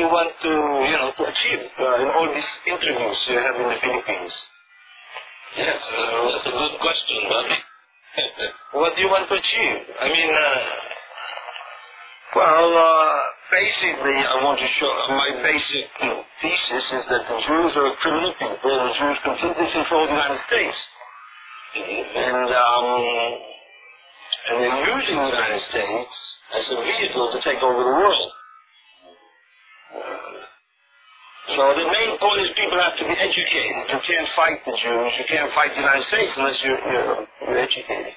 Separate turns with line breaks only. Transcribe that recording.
want to, to achieve in all these interviews you have in the Philippines?
Yes, that's a good question, Bobby.
What do you want to achieve? I mean,
basically, I want to show my basic thesis is that the Jews are a criminal people. The Jews completely control the United States, and they're using the United States as a vehicle to take over the world. So the main point is people have to be educated. You can't fight the Jews. You can't fight the United States unless you're educated.